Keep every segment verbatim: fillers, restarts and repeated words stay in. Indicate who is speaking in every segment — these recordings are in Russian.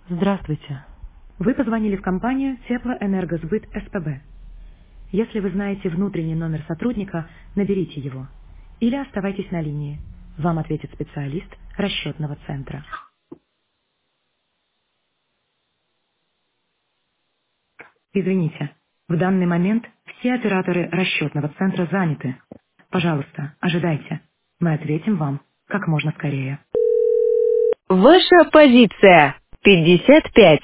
Speaker 1: Здравствуйте. Вы позвонили в компанию Теплоэнергосбыт СПБ. Если вы знаете внутренний номер сотрудника, наберите его. Или оставайтесь на линии. Вам ответит специалист расчетного центра. Извините, в данный момент все операторы расчетного центра заняты. Пожалуйста, ожидайте. Мы ответим вам как можно скорее. Ваша позиция пятьдесят пять.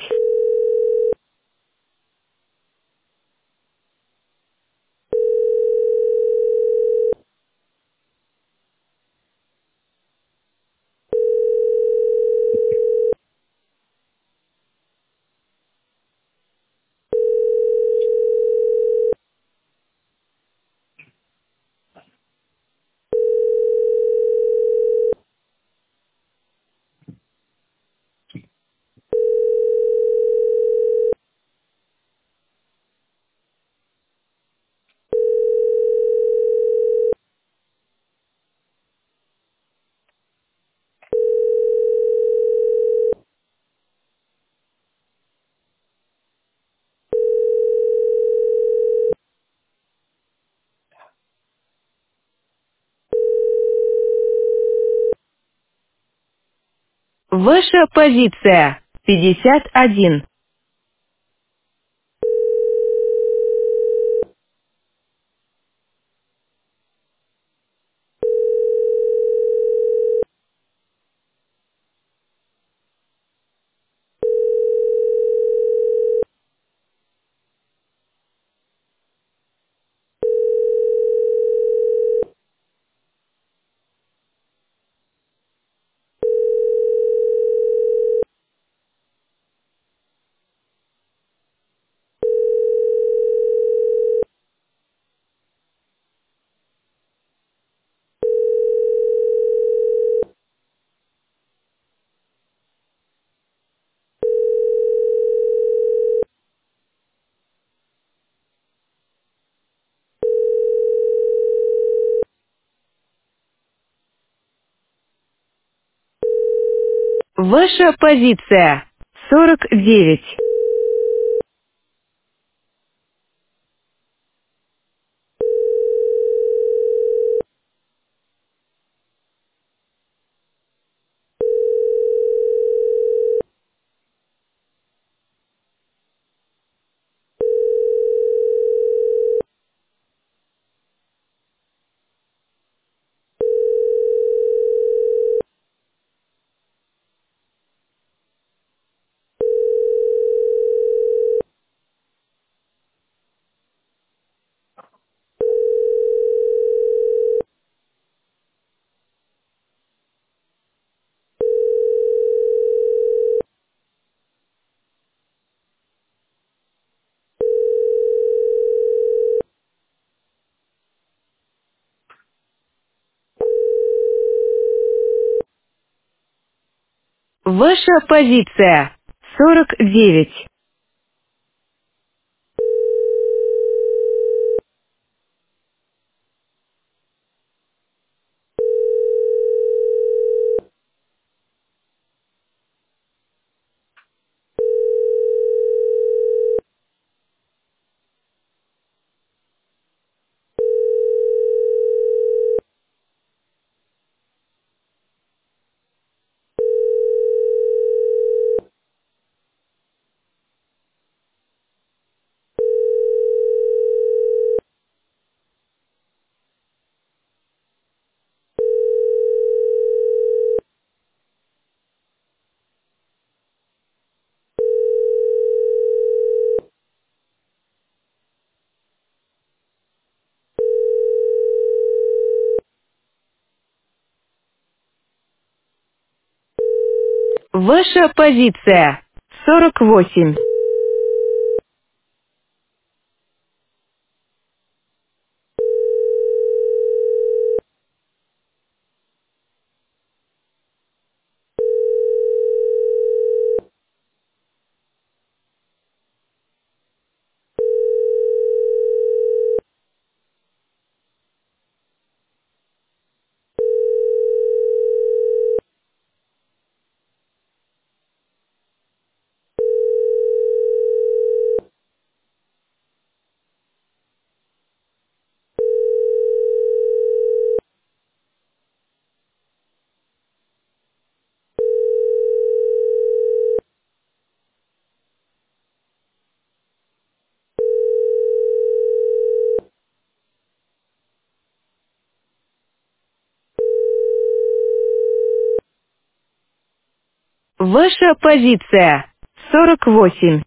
Speaker 1: Ваша позиция пятьдесят один. Ваша позиция сорок девять. Ваша позиция сорок девять. Ваша позиция сорок восемь. Ваша позиция сорок восемь.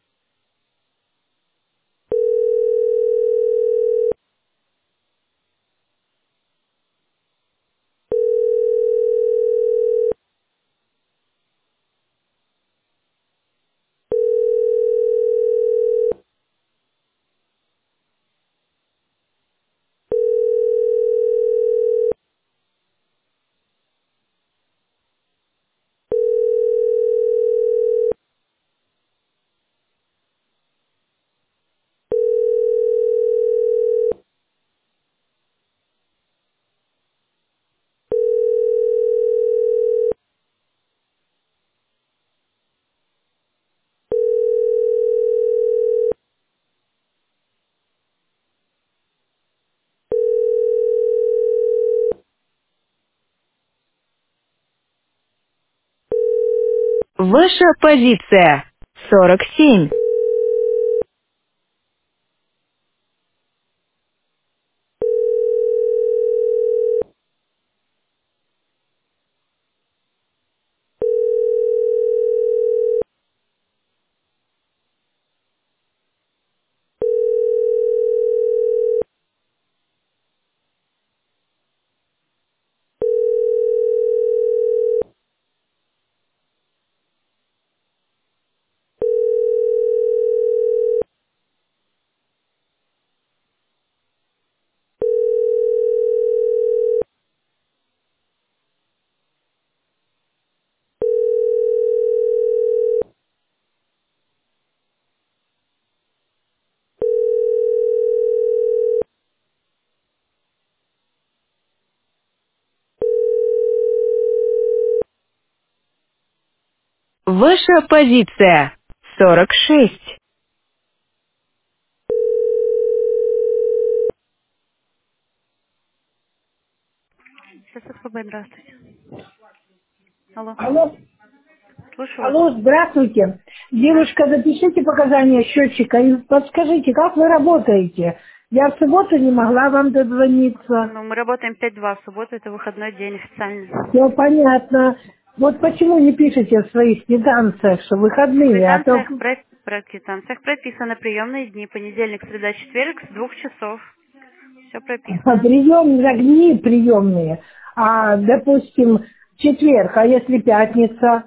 Speaker 1: Ваша позиция сорок семь. Ваша позиция сорок шесть.
Speaker 2: Алло, алло, здравствуйте. Девушка, запишите показания счетчика и подскажите, как вы работаете? Я в субботу не могла вам дозвониться. Все понятно. Вот почему не пишете в своих квитанциях, что выходные, а то прием огни приемные. А, допустим, четверг, а если пятница?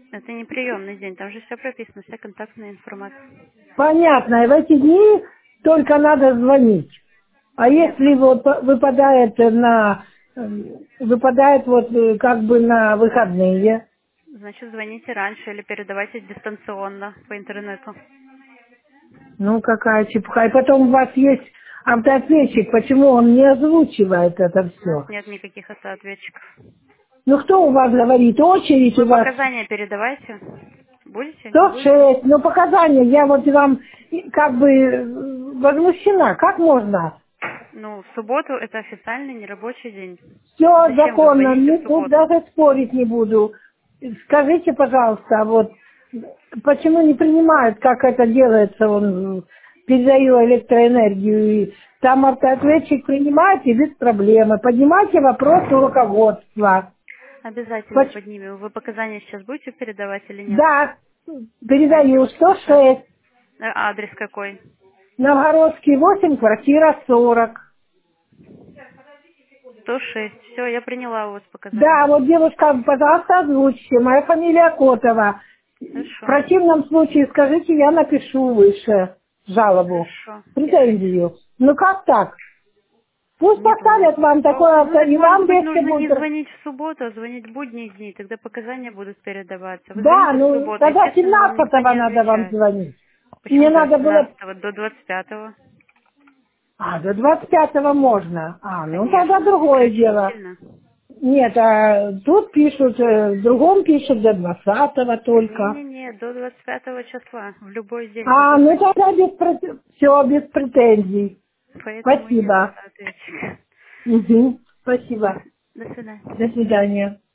Speaker 2: Понятно, и в эти дни только надо звонить. А если вот выпадает на э, выпадает вот э, как бы на выходные? Ну какая чепуха. И потом у вас есть автоответчик, почему он не озвучивает это все? Ну кто у вас говорит? Очередь у вас сто шесть. Ну показания, я вот вам и как бы э, возмущена. Как можно? Все законно, ну тут даже спорить не буду. Скажите, пожалуйста, вот почему не принимают, как это делается, он передаю электроэнергию, и там автоответчик принимает и без проблемы. Поднимайте вопрос у руководства. Поч- Да, передаю сто шесть. Новгородский восемь, квартира сорок. Да, вот девушка, пожалуйста, озвучьте. Моя фамилия Котова. В противном случае скажите, я напишу выше жалобу, претензию. Ну как так? Пусть поставят вам такое, авто, и вам легче будет. Да, ну тогда семнадцатого надо вам звонить. Мне надо было... А, до двадцать пятого можно. А, ну тогда другое дело. Нет, а тут пишут, э, в другом пишут до двадцатого только. А, ну тогда без пре- все, без претензий. Спасибо. Угу. Спасибо. До свидания.